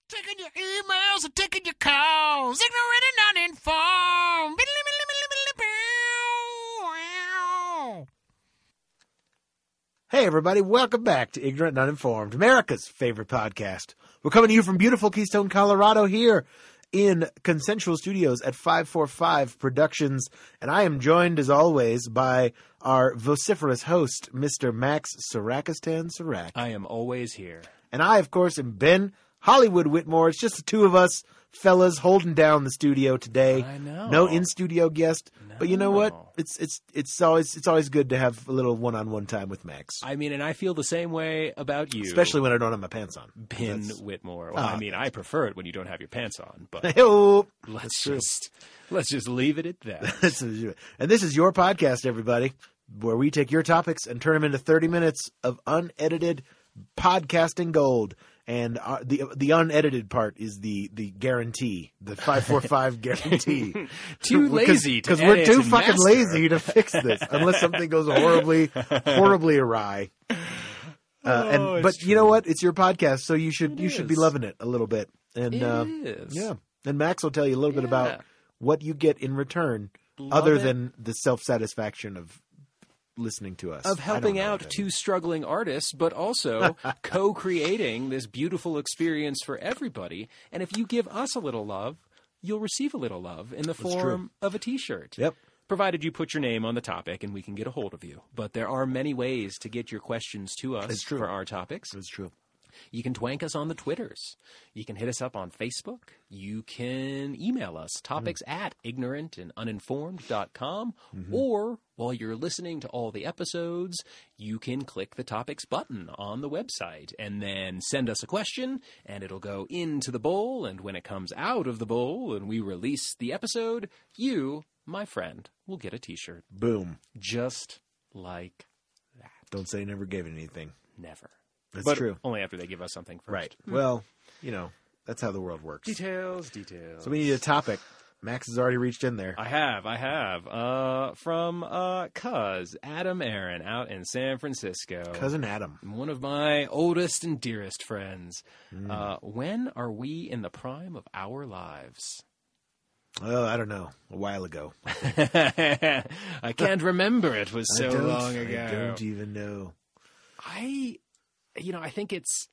Taking your emails and taking your calls. Ignorant and uninformed. Hey, everybody. Welcome back to Ignorant and Uninformed, America's favorite podcast. We're coming to you from beautiful Keystone, Colorado here in Consensual Studios at 545 Productions. And I am joined, as always, by our vociferous host, Mr. Max Sarakistan Sarak. I am always here. And I, of course, am Ben Hollywood Whitmore. It's just the two of us fellas holding down the studio today. I know. No in-studio guest. No. But you know what? It's always good to have a little one-on-one time with Max. I mean, and I feel the same way about you. Especially when I don't have my pants on. Ben Whitmore. Well, I mean, I prefer it when you don't have your pants on, but Hey-oh. let's just leave it at that. And this is your podcast, everybody, where we take your topics and turn them into 30 minutes of unedited podcasting gold. And the unedited part is the guarantee, the 545 guarantee. Too lazy to because we're edit too and fucking master. lazy to fix this unless something goes horribly awry. But you know what? It's your podcast, so you should be loving it a little bit. And It is. yeah. And Max will tell you a little bit about what you get in return, Love other it. than the self-satisfaction of listening to us. Of I helping don't know out what that two is. struggling artists, but also co-creating this beautiful experience for everybody. And if you give us a little love, you'll receive a little love in the form of a T-shirt. Yep. Provided you put your name on the topic and we can get a hold of you. But there are many ways to get your questions to us It's true. for our topics. It's true. You can twank us on the Twitters. You can hit us up on Facebook. You can email us, topics at ignorantanduninformed.com. Or while you're listening to all the episodes, you can click the topics button on the website and then send us a question, and it'll go into the bowl. And when it comes out of the bowl and we release the episode, you, my friend, will get a T-shirt. Boom. Just like that. Don't say you never gave it anything. Never. That's But true. only after they give us something first. Right. Well, that's how the world works. Details. So we need a topic. Max has already reached in there. I have. From Cuz Adam Aaron out in San Francisco. Cousin Adam. One of my oldest and dearest friends. When are we in the prime of our lives? Oh, I don't know. A while ago. I can't remember. It was so long ago. I don't even know. I think it's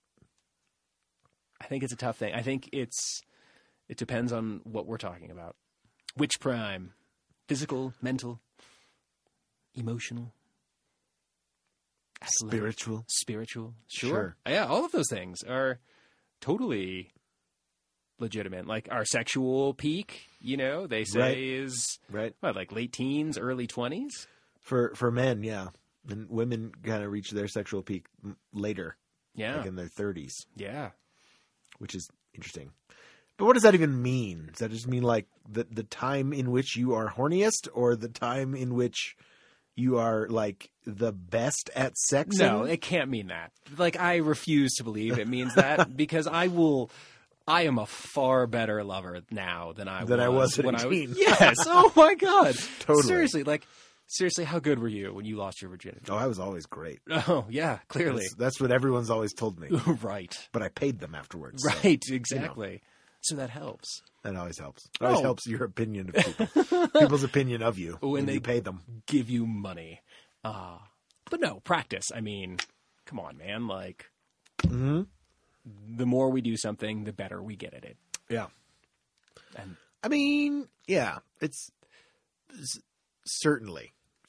a tough thing. I think it depends on what we're talking about. Which prime? Physical, mental, emotional, athletic, spiritual. Sure. Yeah, all of those things are totally legitimate. Like our sexual peak, they say is Right. what, like late teens, early 20s? For men, yeah. And women kind of reach their sexual peak later. Yeah. Like in their 30s, Yeah. which is interesting. But what does that even mean? Does that just mean like the time in which you are horniest, or the time in which you are like the best at sex? No, it can't mean that. Like, I refuse to believe it means that because I am a far better lover now than I was at when 18. Yes. Oh my God. Totally. Seriously, how good were you when you lost your virginity? Oh, I was always great. Oh, yeah, clearly. That's what everyone's always told me. Right. But I paid them afterwards. so Right, exactly. So that helps. that always helps. It always Oh. helps your opinion of people. People's opinion of you when they you pay them. Give you money. But no, practice. I mean, come on, man. Like, the more we do something, the better we get at it. Yeah. And I mean, yeah, it's certainly.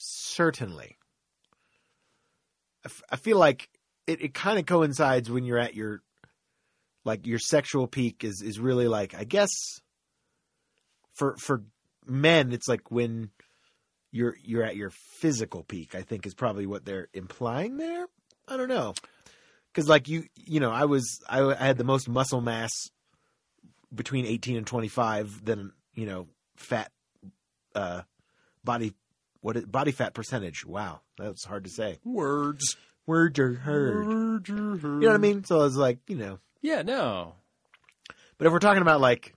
I feel like it kind of coincides when you're at your sexual peak is really like, I guess for men, it's like when you're at your physical peak, I think is probably what they're implying there. I don't know. Cause like I had the most muscle mass between 18 and 25 than, fat, body fat percentage. Wow. That's hard to say. words. Words are heard. You know what I mean? So I was like, Yeah, no. but if we're talking about like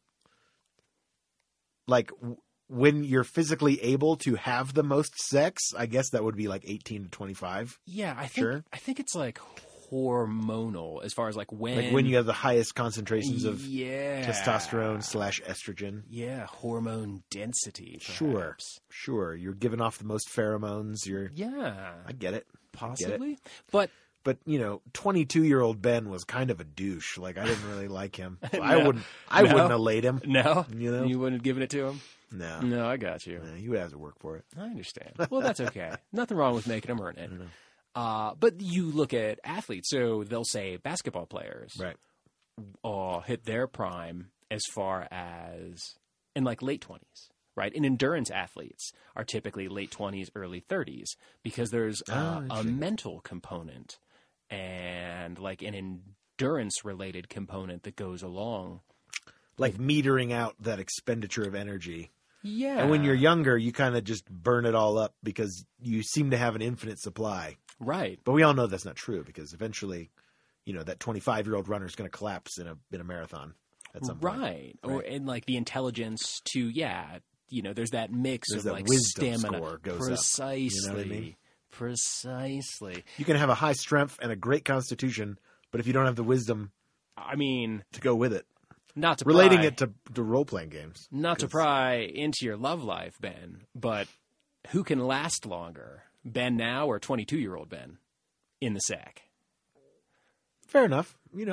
when you're physically able to have the most sex, I guess that would be like 18 to 25. Yeah, I think Sure. I think it's like hormonal as far as like when you have the highest concentrations of yeah, testosterone / estrogen. yeah, hormone density. Sure, Perhaps. sure. You're giving off the most pheromones. Yeah, I get it. possibly. But 22-year-old Ben was kind of a douche. Like, I didn't really like him. No. I wouldn't have laid him. no, You know? you wouldn't have given it to him. No. No, I got you. No, you would have to work for it. I understand. Well, that's okay. Nothing wrong with making them earn it. But you look at athletes, so they'll say basketball players Right. hit their prime as far as in like late 20s, right? And endurance athletes are typically late 20s, early 30s because there's a interesting. mental component and like an endurance-related component that goes along. Like metering out that expenditure of energy. Yeah. And when you're younger, you kind of just burn it all up because you seem to have an infinite supply. right. But we all know that's not true because eventually, that 25-year-old runner is going to collapse in a marathon at some point. Right. Or and like the intelligence to there's that mix There's of that like wisdom stamina. score goes up. Precisely. You know what I mean? Precisely. You can have a high strength and a great constitution, but if you don't have the wisdom I mean, to go with it, not to relating pry, it to role-playing games. not to pry into your love life, Ben, but who can last longer, Ben now or 22-year-old Ben in the sack? Fair enough.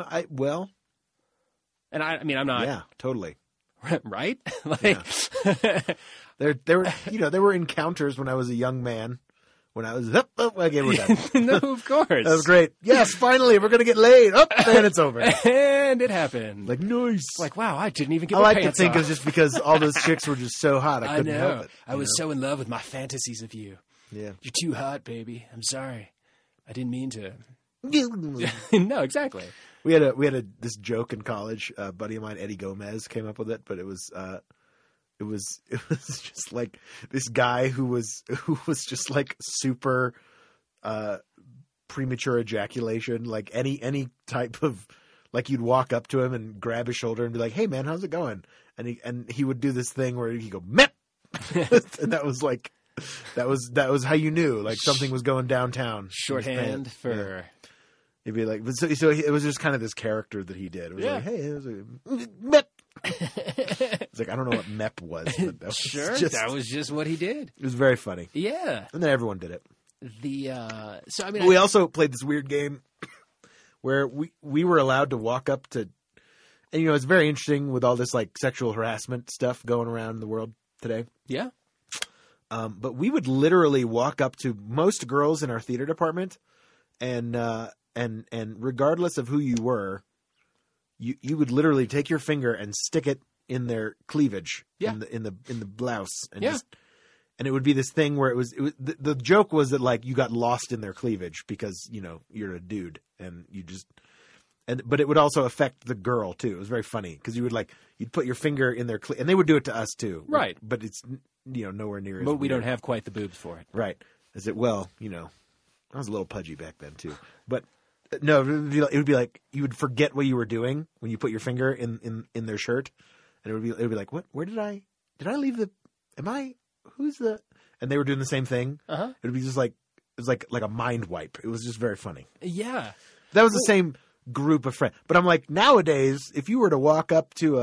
And I mean, I'm not yeah, totally. right. Like, There were encounters when I was a young man. When I was okay, we're done. no, of course. That was great. Yes, finally, we're gonna get laid. And it's over. And it happened. Like nice. Like, wow, I didn't even get I my like to pants think off. it's just because all those chicks were just so hot. I couldn't help it. I was so in love with my fantasies of you. Yeah. You're too hot, baby. I'm sorry. I didn't mean to. No, exactly. We had this joke in college. A buddy of mine, Eddie Gomez, came up with it, but it was just like this guy who was just like super premature ejaculation, like any type of, like, you'd walk up to him and grab his shoulder and be like, "Hey man, how's it going?" And he would do this thing where he'd go mep, and that was how you knew like something was going downtown. Shorthand for. Yeah. He'd be like, so it was just kind of this character that he did. It was Yeah. like, hey, it was like, mep. It's like, I don't know what mep was, but that was Sure, just, that was just what he did. it was very funny. Yeah. And then everyone did it. So I mean, But we also played this weird game where we were allowed to walk up to, and it's very interesting with all this like sexual harassment stuff going around in the world today. yeah. But we would literally walk up to most girls in our theater department, and regardless of who you were, you would literally take your finger and stick it in their cleavage, Yeah. in the blouse, and Yeah. and it would be this thing where it was the joke was that like you got lost in their cleavage because you're a dude and you just. But it would also affect the girl too. It was very funny because you'd put your finger in their and they would do it to us too, Right. But it's nowhere near. As But we weird. don't have quite the boobs for it. Right. Is it, well, I was a little pudgy back then too. But no, it would be like you would forget what you were doing when you put your finger in their shirt. And it would be like, what? Where did I leave who's the, and they were doing the same thing. Uh-huh. It would be just like, it was like a mind wipe. It was just very funny. Yeah. That was the same group of friends. But I'm like, nowadays, if you were to walk up to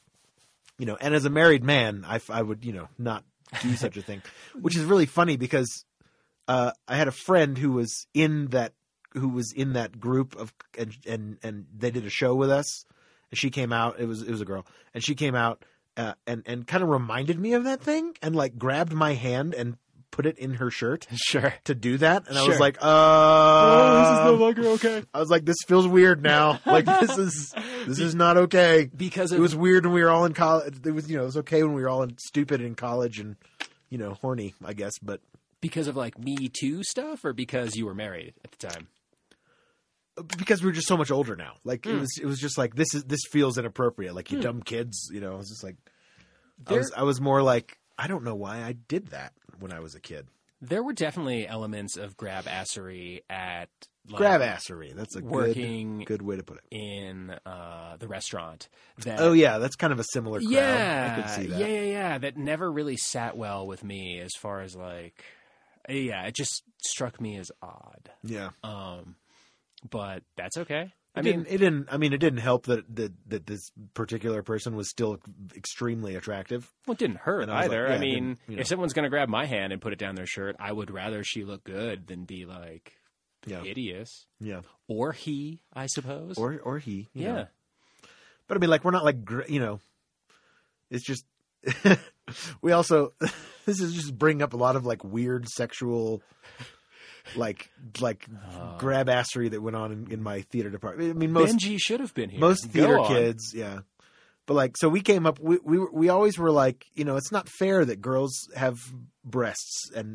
and as a married man, I would, not do such a thing, which is really funny because I had a friend who was in that group of, and they did a show with us, and she came out. It was a girl, and she came out and kind of reminded me of that thing, and like grabbed my hand and put it in her shirt Sure. to do that, and I Sure. was like, this is no longer okay. I was like, this feels weird now. Like this is not okay. Because It was weird when we were all in college. It was okay when we were all stupid in college and horny, I guess, but. Because of like Me Too stuff, or because you were married at the time? Because we're just so much older now. Like it was just like this feels inappropriate. Like you dumb kids, I was just like, I was more like, I don't know why I did that when I was a kid. There were definitely elements of grab-assery at like, Grab-assery. That's a working good way to put it. in the restaurant. That, Oh yeah, that's kind of a similar crowd. yeah, I could see that. yeah. That never really sat well with me as far as like, yeah, it just struck me as odd. Yeah. but that's okay. It didn't help that this particular person was still extremely attractive. Well, it didn't hurt And I was either. like, yeah, I mean, it didn't, if someone's going to grab my hand and put it down their shirt, I would rather she look good than be like Yeah. hideous. Yeah. Or he, I suppose. Or he. you yeah. know. But I mean, like, we're not like, it's just, we also, this is just bringing up a lot of like weird sexual, like grab assery that went on in my theater department. I mean, Benji should have been here. most Go theater on. kids, yeah. But like, so we came up, we always were like, it's not fair that girls have breasts and,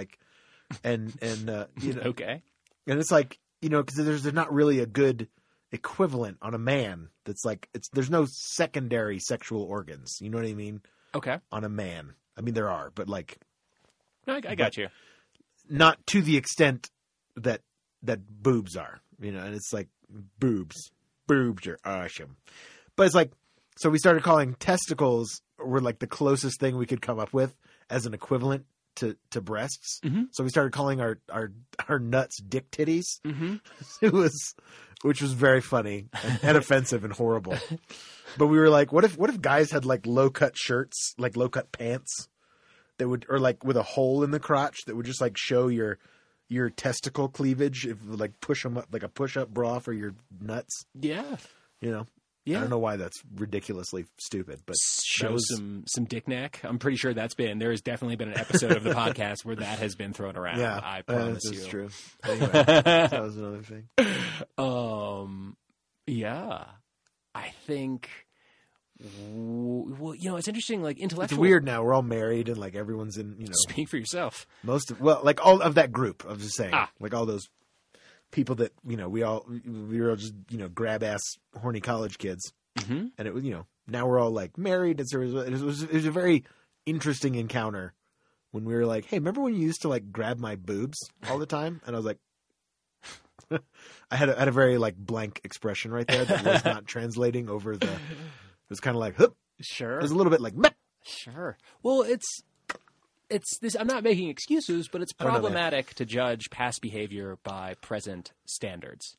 Okay. and it's like, because there's not really a good equivalent on a man that's like, there's no secondary sexual organs. You know what I mean? Okay. On a man. I mean, there are, but like, No, I got you. not to the extent that boobs are, and it's like boobs are awesome. But it's like, so we started calling testicles were like the closest thing we could come up with as an equivalent to breasts. Mm-hmm. So we started calling our nuts dick titties. Mm-hmm. Which was very funny and offensive and horrible. But we were like, what if guys had like low cut shirts, like low cut pants that would, or like with a hole in the crotch that would just like show your testicle cleavage, if like push them up, like a push up bra for your nuts, Yeah. Yeah. I don't know why that's ridiculously stupid, but Show some dick neck. I'm pretty sure there has definitely been an episode of the podcast where that has been thrown around. yeah, I promise that's you. true. Anyway, that was another thing. Yeah, I think. Well, it's interesting. Like intellectual. It's weird now. We're all married and like everyone's in. Speak for yourself. Like all of that group. I was just saying, Ah. like all those people that we were all just grab ass horny college kids, Mm-hmm. and it was now we're all like married. And so it was a very interesting encounter when we were like, hey, remember when you used to like grab my boobs all the time? And I was like, I had a very like blank expression right there that was not translating over the. It was kind of like, hup. Sure. It was a little bit like, meh. Sure. Well, it's this. I'm not making excuses, but it's I don't know that. problematic to judge past behavior by present standards.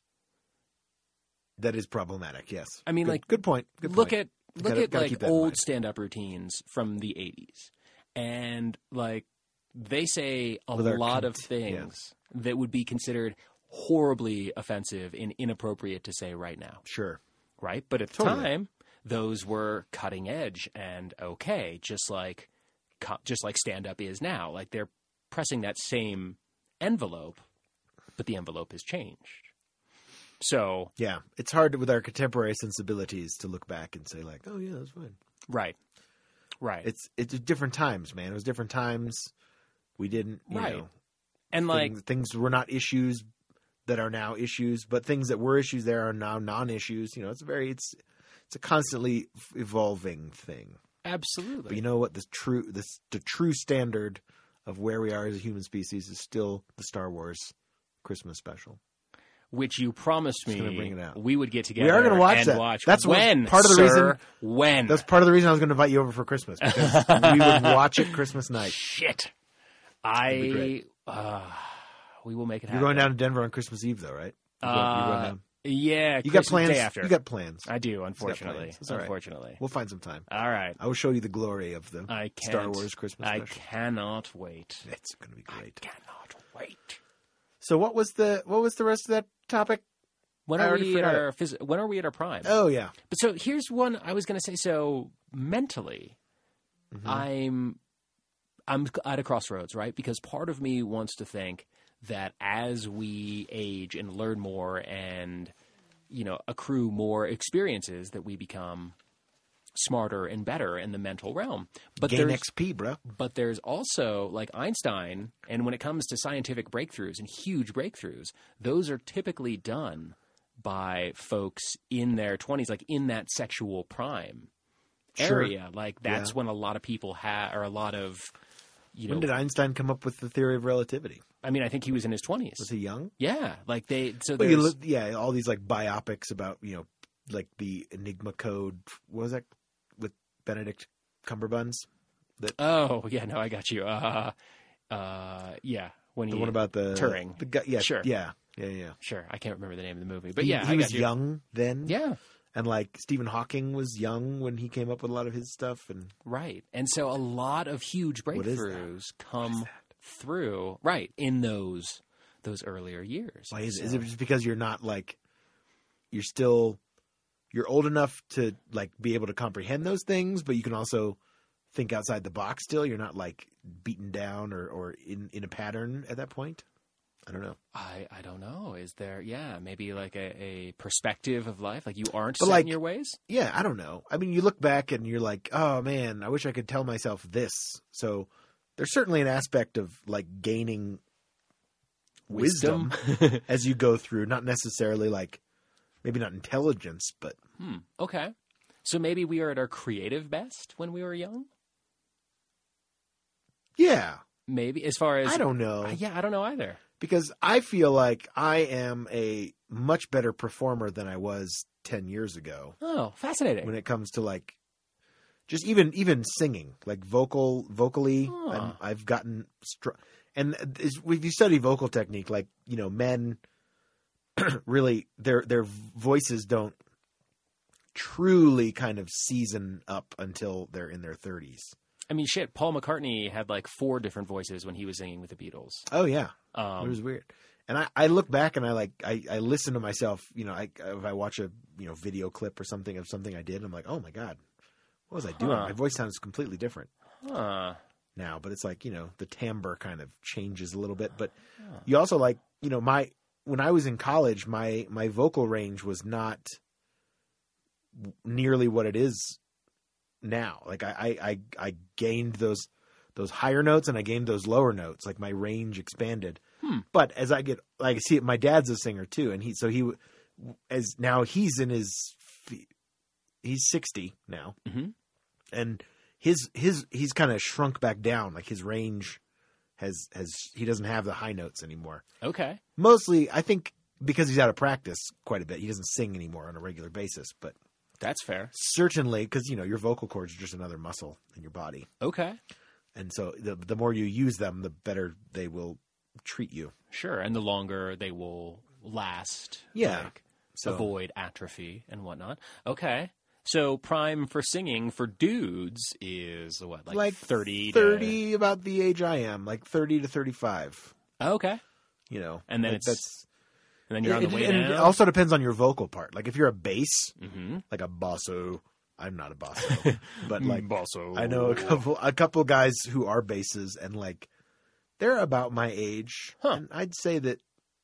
That is problematic. Yes. I mean, good point. Good look point. at Gotta like keep that in old mind. stand-up routines from the 80s, and like they say a With our lot of things that would be considered horribly offensive and inappropriate to say right now, Sure. right? But at the Totally. time, those were cutting edge and okay, just like stand-up is now. Like they're pressing that same envelope, but the envelope has changed. So Yeah, it's hard with our contemporary sensibilities to look back and say like, oh yeah, that's fine. right. It's different times, man. It was different times. We didn't, Right. And like things were not issues that are now issues, but things that were issues there are now non-issues. It's a constantly evolving thing. absolutely. But you know what? The true standard of where we are as a human species is still the Star Wars Christmas special. Which you promised me gonna bring it out. we would get together. We are going to watch and that. Watch. That's when part of the sir? reason. When That's part of the reason I was going to invite you over for Christmas, because we would watch it Christmas night. shit. be great. We will make it You're happen. going down to Denver on Christmas Eve, though, right? You're going down. Yeah, You got Christmas plans? Day after. You got plans. I do, unfortunately. plans. It's all right. Unfortunately. We'll find some time. All right. I will show you the glory of the I can't. Star Wars Christmas I special. cannot wait. It's going to be great. Cannot wait. So what was the rest of that topic? When I are already we at forgot our when are we at our prime? Oh yeah. But so here's one I was going to say. So mentally, Mm-hmm. I'm at a crossroads, right? Because part of me wants to think that as we age and learn more and accrue more experiences, that we become smarter and better in the mental realm. But Gain there's XP, bro. But there's also like Einstein, and when it comes to scientific breakthroughs and huge breakthroughs, those are typically done by folks in their 20s, like in that sexual prime Sure. area. Like that's Yeah. when a lot of people or a lot of, When did Einstein come up with the theory of relativity? I mean, I think he was in his 20s. Was he young? Yeah. Like so Well, you there's, look, yeah, all these like biopics about like the Enigma Code. What was that with Benedict Cumberbatch? oh, yeah, no, I got you. Yeah. when The he one about the Turing. The guy, yeah, Sure. yeah. Sure, I can't remember the name of the movie, but He I was got you. young then. Yeah, And like Stephen Hawking was young when he came up with a lot of his stuff. And right. And so a lot of huge What is that? breakthroughs come through in those earlier years. why is it? So- Is it just because you're not like you're old enough to like be able to comprehend those things, but you can also think outside the box still? You're not like beaten down or in a pattern at that point? I don't know. I don't know. Is there, maybe like a perspective of life? Like you aren't But set like- in your ways? Yeah, I don't know. I mean, you look back and you're like, oh man, I wish I could tell myself this. So there's certainly an aspect of like gaining wisdom as you go through, not necessarily like maybe not intelligence, but Okay. So maybe we are at our creative best when we were young? yeah, Maybe, as far as... I don't know. Yeah, I don't know either. Because I feel like I am a much better performer than I was 10 years ago Oh, fascinating. when it comes to like just even singing, like vocally. Huh. I've gotten and if you study vocal technique, like, you know, men really their voices don't truly kind of season up until they're in their 30s. I mean, shit, Paul McCartney had like 4 different voices when he was singing with the Beatles. Oh yeah. It was weird. And I look back and I listen to myself, you know, if I watch a, you know, video clip or something of something I did, I'm like, oh my God, what was I doing? Huh. My voice sounds completely different Huh. now, but it's like, you know, the timbre kind of changes a little bit. But you also like, you know, when I was in college, my vocal range was not nearly what it is now. Like I gained those higher notes and I gained those lower notes. Like my range expanded. But as I get, like, see, my dad's a singer too, and he's 60 now, and he's kind of shrunk back down. Like his range he doesn't have the high notes anymore. Okay. Mostly, I think because he's out of practice quite a bit. He doesn't sing anymore on a regular basis, but That's fair. certainly because, you know, your vocal cords are just another muscle in your body, Okay. and so the more you use them, the better they will treat you. Sure. And the longer they will last. Yeah. Like, So avoid atrophy and whatnot. Okay. So prime for singing for dudes is what, like 30 30 about the age I am, like 30 to 35. Okay. You know, And then like And then you're on the way and down. it also depends on your vocal part. Like if you're a bass, Mm-hmm. like a basso. I'm not a basso, but like Basso. I know a couple guys who are basses, and like they're about my age, and I'd say that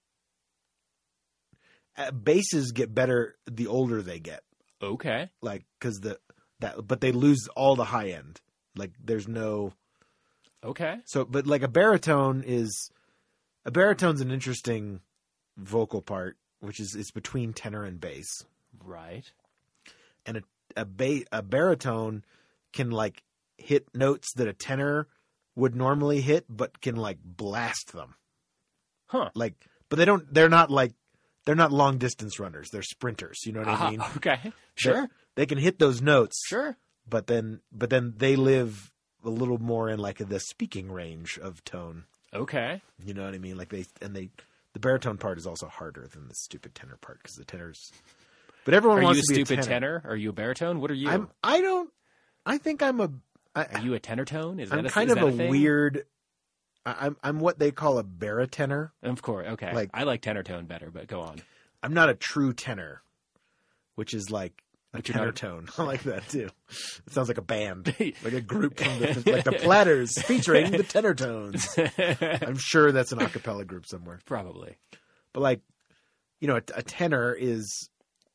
basses get better the older they get. Okay. Like because but they lose all the high end. Like there's no. Okay. So, but like a baritone's an interesting vocal part, which is it's between tenor and bass, Right. and a baritone can like hit notes that a tenor would normally hit, but can like blast them. Huh. Like, but they're not long distance runners. They're sprinters. You know what I mean? Okay. Sure. They can hit those notes. Sure. But then they live a little more in like the speaking range of tone. Okay. You know what I mean? Like the baritone part is also harder than the stupid tenor part because the tenors. But everyone Are you wants a to be stupid a tenor. tenor? Are you a baritone? What are you? I think I'm a. Are you a tenor tone? I'm kind of a weird. I'm what they call a baritenor. Of course. Okay. Like- I like tenor tone better, but go on. I'm not a true tenor, which is like a But you're tenor not- tone. I like that too. It sounds like a band, like a group from like the Platters featuring the tenor tones. I'm sure that's an a cappella group somewhere. Probably. But like, you know, a tenor is,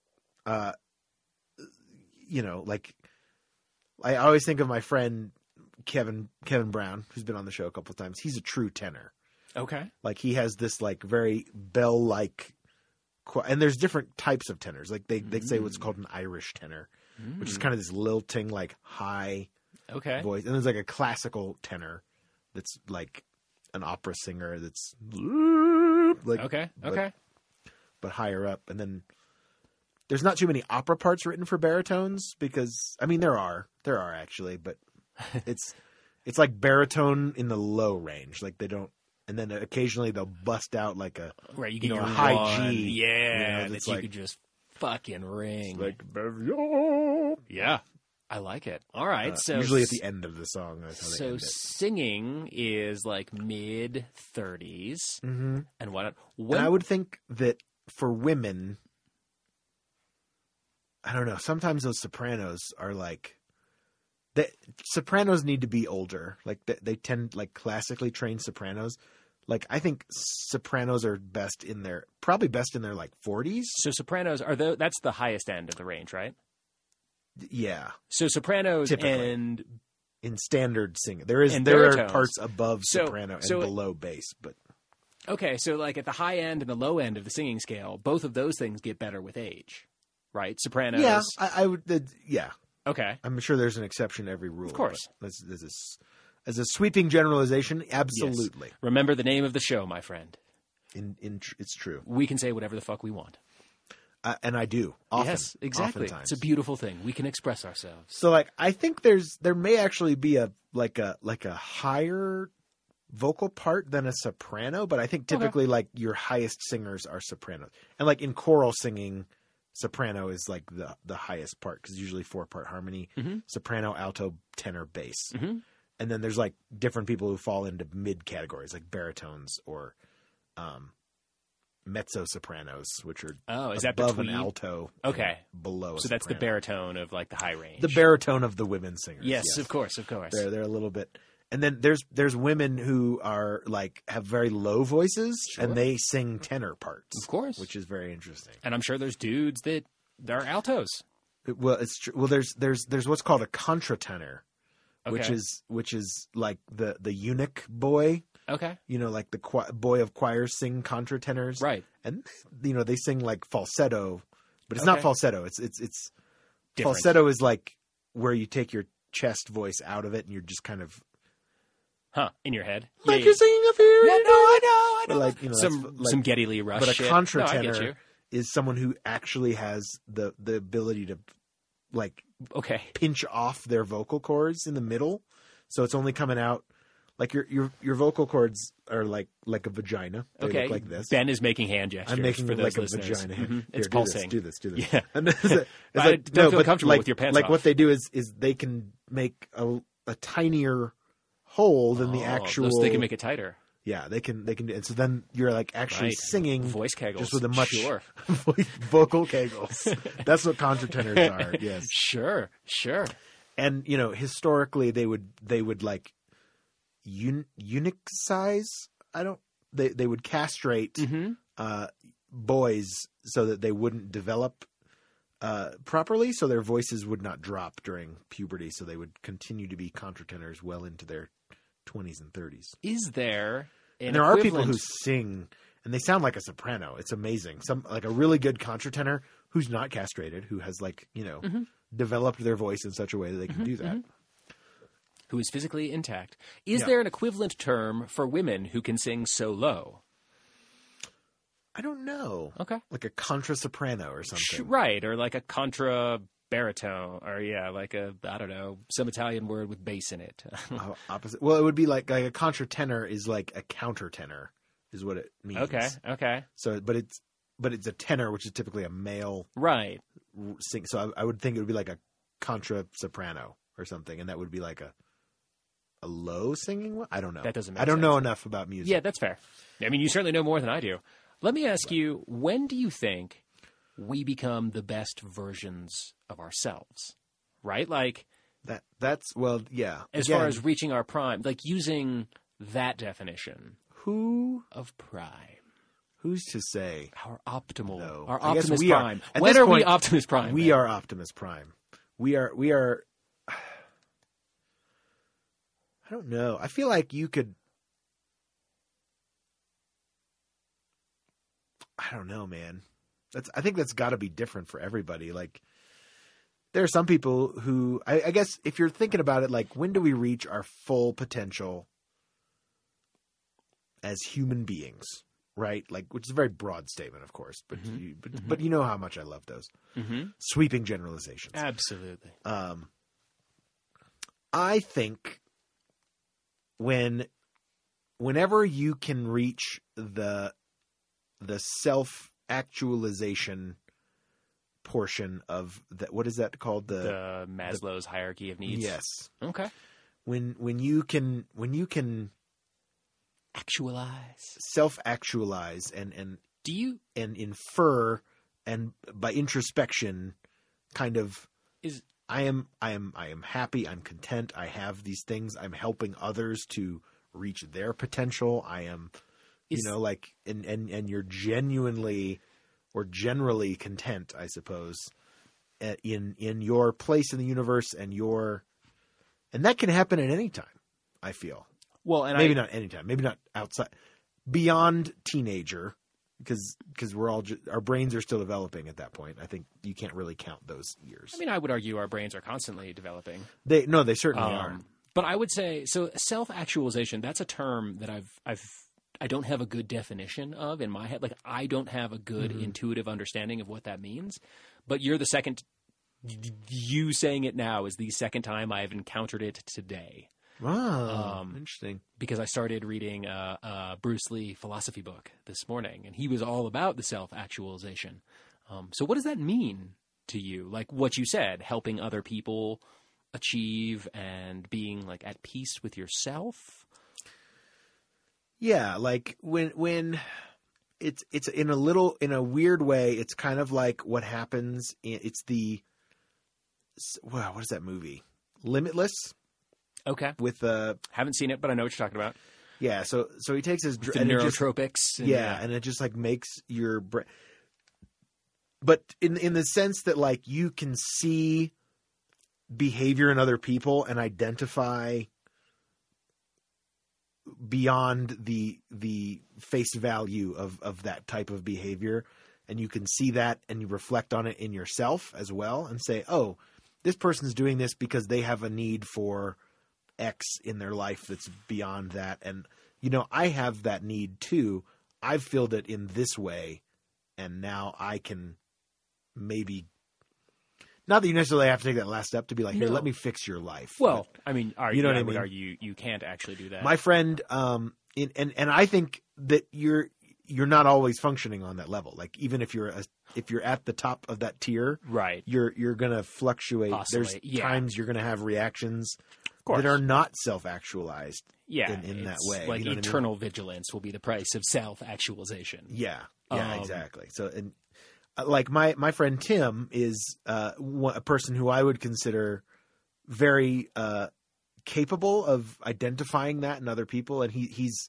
you know, like I always think of my friend Kevin Brown, who's been on the show a couple of times. He's a true tenor. Okay. Like he has this like very bell-like, and there's different types of tenors. Like they say what's called an Irish tenor, which is kind of this lilting, like high Okay. voice. And there's like a classical tenor that's like an opera singer that's like Okay. but- Okay. but higher up. And then there's not too many opera parts written for baritones because I mean there are actually, but it's like baritone in the low range. Like they don't and then occasionally they'll bust out like a Right, you get know, your a high one, G. yeah, That's that you like- could just fucking ring. like Yeah, I like it. All right, so usually at the end of the song. That's how they so end it. singing is like mid-30s, Mm-hmm. and what? And I would think that for women, I don't know. Sometimes those sopranos are like, sopranos need to be older. Like they tend, like classically trained sopranos. Like I think sopranos are probably best in their like 40s. So sopranos that's the highest end of the range, right? Yeah, So sopranos Typically. and in standard singing, there And are baritones. parts above So- soprano and so- below bass, but okay, so like at the high end and the low end of the singing scale, both of those things get better with age, right? Sopranos. yeah, I would. Yeah, Okay. I'm sure there's an exception to every rule. Of course. but as a sweeping generalization, absolutely. Remember the name of the show, my friend. It's true, We can say whatever the fuck we want. and I do. Often, Yes, exactly. Oftentimes. It's a beautiful thing. We can express ourselves. So, like, I think there may actually be a higher vocal part than a soprano, but I think typically like your highest singers are sopranos, and like in choral singing, soprano is like the highest part because usually 4-part harmony, soprano, alto, tenor, bass, and then there's like different people who fall into mid categories like baritones or mezzo sopranos, which are Is that above between? an alto, Okay. and below. So that's the soprano. baritone of like the high range. The baritone of the women singers. Yes, of course, of course. They're a little bit, and then there's women who are like have very low voices Sure. and they sing tenor parts, Of course. which is very interesting. And I'm sure there's dudes that are altos. Well, it's true. Well, there's what's called a contratenor, which Okay. is like the eunuch boy. Okay. You know, like the boy of choirs sing contratenors, Right. And you know they sing like falsetto, but it's not Okay. falsetto. It's Different. falsetto is like where you take your chest voice out of it and you're just kind of Huh. In your head. like you're singing up here. Yeah, no, I know. But like, you know, some that's like, some Geddy Lee Rush but a shit. No, I get you. contratenor is someone who actually has the ability to like Okay. pinch off their vocal cords in the middle, so it's only coming out like your vocal cords are like a vagina. They Okay. look like this. Ben is making hand gestures. I'm making for those like a listeners. vagina. Mhm. Here, It's do pulsing. This. Do this. Yeah. And it's I like, don't feel but comfortable like, with your pants like off. what they do is they can make a tinier hole than the Oh, actual. so they can make it tighter. Yeah, they can do. And so then you're like actually Right. singing Voice kegels. just with a much Sure. vocal kegels. That's what contratenors are. Yes, Sure. and you know historically they would like eunuch size. They would castrate Mm-hmm. boys so that they wouldn't develop properly, so their voices would not drop during puberty, so they would continue to be contratenors well into their 20s and 30s. Is there And there are people who sing and they sound like a soprano. It's amazing. Some like a really good contratenor who's not castrated, who has like, you know, developed their voice in such a way that they can do that. who is physically intact. Is Yeah. there an equivalent term for women who can sing so low? I don't know. Okay. Like a contra soprano or something. Right, or like a contra baritone, or like I don't know, some Italian word with bass in it. Opposite. Well, it would be like a contratenor is like a countertenor is what it means. Okay. So, but it's a tenor, which is typically a male Right. sing. So I would think it would be like a contra soprano or something, and that would be like a low singing one. I don't know. That doesn't make I don't sense. know enough about music. Yeah, that's fair. I mean, you certainly know more than I do. Let me ask you, when do you think we become the best versions of ourselves? Right? Like, That's well, yeah. as Again, far as reaching our prime, like using that definition of prime. who's to say? Our optimal, No. our I guess Optimus we are. Prime. At When this are we point, Optimus Prime? We Ben? are Optimus Prime. We are. I don't know. I feel like you could. I don't know, man. I think that's got to be different for everybody. Like, there are some people who, I guess, if you're thinking about it, like, when do we reach our full potential as human beings? Right? Like, which is a very broad statement, of course, but but you know how much I love those sweeping generalizations. Absolutely. I think when whenever you can reach the self-actualization portion of that, what is that called? The Maslow's hierarchy of needs. Yes. Okay. When you can Actualize. self-actualize and Do you infer, and by introspection, kind of is I am happy, I'm content, I have these things, I'm helping others to reach their potential. I am, Is- and you're genuinely or generally content, I suppose, in your place in the universe, and that can happen at any time, I feel. well, and Maybe not any time, maybe not outside, beyond teenager, because we're all our brains are still developing at that point. I think you can't really count those years. I mean, I would argue our brains are constantly developing. They certainly are. But I would say, so self-actualization, that's a term that I don't have a good definition of in my head. Like, I don't have a good intuitive understanding of what that means. But you saying it now is the second time I've encountered it today. Wow, interesting. Because I started reading a Bruce Lee philosophy book this morning, and he was all about the self-actualization. So what does that mean to you? Like what you said, helping other people achieve and being like at peace with yourself? Yeah, like when it's in a weird way, it's kind of like what happens. What is that movie? Limitless. Okay. With haven't seen it, but I know what you're talking about. Yeah, so he takes his The neurotropics. and it just like makes your brain. But in the sense that like you can see behavior in other people and identify beyond the face value of that type of behavior, and you can see that and you reflect on it in yourself as well and say, oh, this person's doing this because they have a need for X in their life that's beyond that. And, I have that need too. I've filled it in this way, and now I can maybe, not that you necessarily have to take that last step to be like, here, let me fix your life. Well, I mean, you know what I mean? would argue you can't actually do that. My friend, and I think that you're not always functioning on that level. Like even if you're at the top of that tier, right, you're going to fluctuate. Oscillate, There's times you're going to have reactions course. that are not self-actualized yeah, in that way. Like you know what I mean? eternal vigilance will be the price of self-actualization. Yeah, exactly. So, and like my friend Tim is a person who I would consider very capable of identifying that in other people, and he's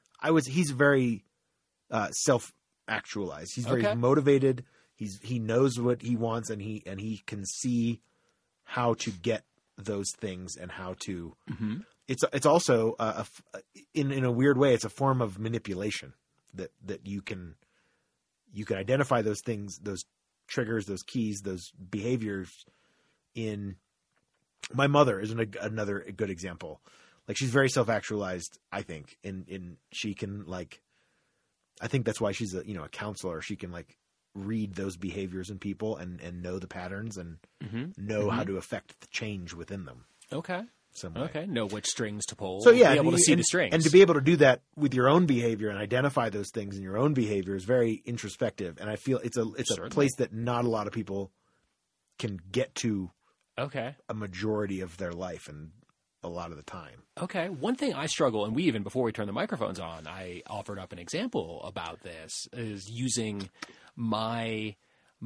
very self-actualized. He's very motivated. He knows what he wants, and he can see how to get those things and how to. Mm-hmm. It's also in a weird way, it's a form of manipulation that you can identify those things, those triggers, those keys, those behaviors. In my mother is another good example. Like she's very self-actualized, I think, in she can like, I think that's why she's a counselor. She can like read those behaviors in people and know the patterns and know how to affect the change within them. Okay. Some way. Okay. Know which strings to pull. So yeah, be able to see the strings. And to be able to do that with your own behavior and identify those things in your own behavior is very introspective. And I feel it's a place that not a lot of people can get to. Okay. A majority of their life and a lot of the time. Okay. One thing I struggle, and we even before we turned the microphones on, I offered up an example about this, is using my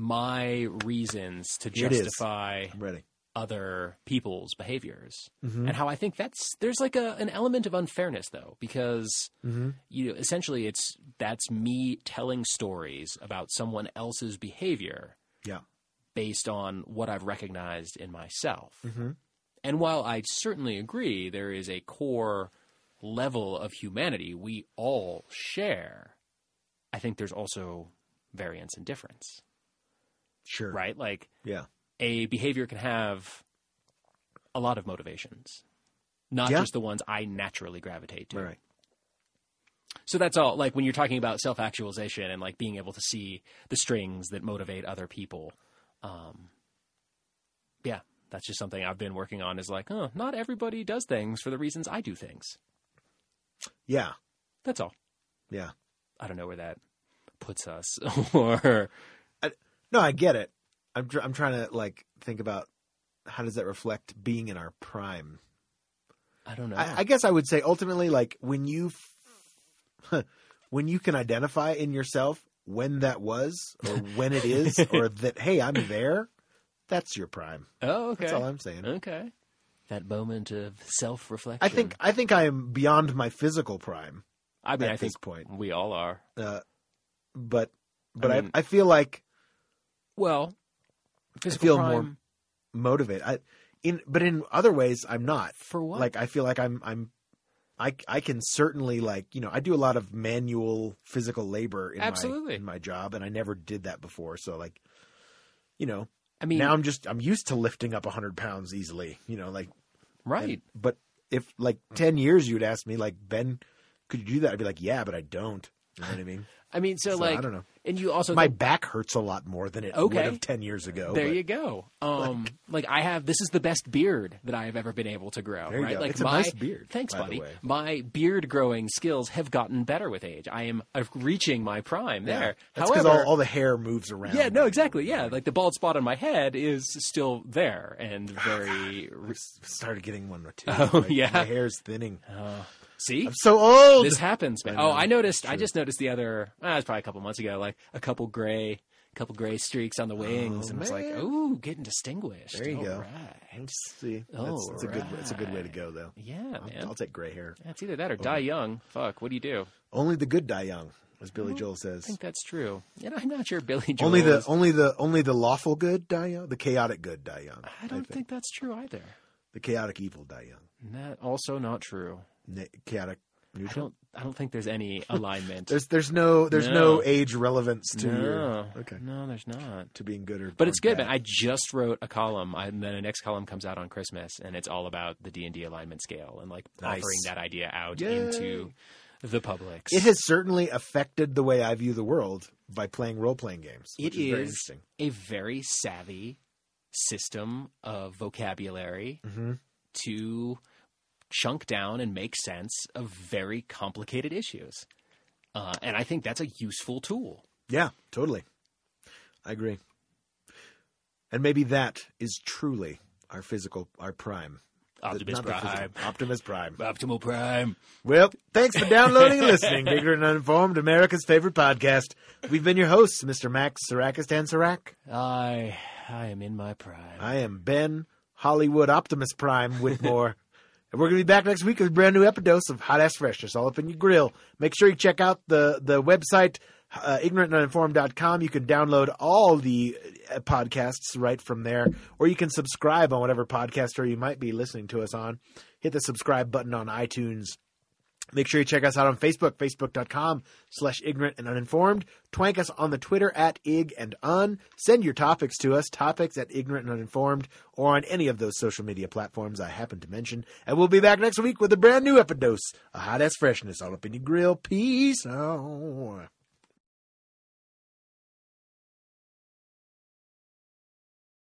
reasons to justify other people's behaviors, and how I think there's like an element of unfairness though, because essentially that's me telling stories about someone else's behavior, based on what I've recognized in myself. And while I certainly agree there is a core level of humanity we all share, I think there's also variance and difference. Sure. Right? Like, a behavior can have a lot of motivations, not just the ones I naturally gravitate to. Right. So that's all. Like when you're talking about self-actualization and like being able to see the strings that motivate other people, that's just something I've been working on, is like, not everybody does things for the reasons I do things. Yeah. That's all. Yeah. I don't know where that puts us. Or No, I get it. I'm trying to like think about how does that reflect being in our prime. I don't know. I guess I would say ultimately, like when you can identify in yourself when that was, or when it is, or that hey, I'm there. That's your prime. Oh, okay. That's all I'm saying. Okay. That moment of self-reflection. I think I am beyond my physical prime. I mean, at I this think point. we all are. But I mean- I feel like Well, I physical feel prime, more motivated. But in other ways, I'm not. for what? Like I feel like I can certainly like I do a lot of manual physical labor Absolutely. in my job, and I never did that before. So like, I mean, now I'm used to lifting up 100 pounds easily. Like right. But if like 10 years you'd ask me like, Ben, could you do that? I'd be like, yeah, but I don't. You know what I mean? I mean, so I like, don't know. and you also My back hurts a lot more than it would Okay. have 10 years ago. there but you go. Like I have, this is the best beard that I have ever been able to grow. There you right? go. Like It's a nice beard, Thanks, by the buddy. way. My beard growing skills have gotten better with age. I am reaching my prime there. That's because However, all the hair moves around. yeah, no, exactly. Yeah, like the bald spot on my head is still there and very. I started getting one too. Oh, yeah? My hair's thinning. See, I'm so old. this happens, man. I know. Oh, I noticed. I just noticed the other. It was probably a couple months ago, like a couple gray streaks on the wings, and I was like, man. "Ooh, getting distinguished." There you All go. right. Let's see. It's a good way to go though. Yeah, man. I'll take gray hair. It's either that or die young. Fuck. What do you do? Only the good die young, as Billy Joel I says. think that's true. And I'm not sure Billy Joel. Only is- the lawful good die young. The chaotic good die young. I don't think that's true either. the chaotic evil die young. That also not true. Chaotic neutral. I don't think there's any alignment. There's no No. age relevance to no. your No, there's not. to being good or But it's good, bad. man. I just wrote a column, and then the next column comes out on Christmas, and it's all about the D&D alignment scale and like Nice. offering that idea out Yay. into the public. It has certainly affected the way I view the world by playing role-playing games. It Which is very is interesting. a very savvy system of vocabulary Mm-hmm. to chunk down and make sense of very complicated issues. And I think that's a useful tool. Yeah, totally. I agree. And maybe that is truly our prime. Optimus Not the physical- Prime. Optimus Prime. Optimal Prime. Well, thanks for downloading and listening to Ignorant and Uninformed, America's favorite podcast. We've been your hosts, Mr. Max Sarakistan Sarak. I am in my prime. I am Ben Hollywood Optimus Prime Whitmore. And we're going to be back next week with a brand new episode of Hot Ass Freshness all up in your grill. Make sure you check out the website, ignorantanduninformed.com. You can download all the podcasts right from there, or you can subscribe on whatever podcaster you might be listening to us on. Hit the subscribe button on iTunes. Make sure you check us out on Facebook, facebook.com/ignorantanduninformed. Twank us on the Twitter @ig&un. Send your topics to us, topics@ignorantanduninformed, or on any of those social media platforms I happen to mention. And we'll be back next week with a brand new epidose, a hot ass freshness all up in your grill. Peace out.